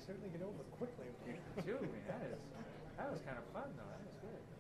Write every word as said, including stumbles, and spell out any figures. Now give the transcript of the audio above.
certainly get over quickly. Too, man. That is that was kind of fun though. That was good.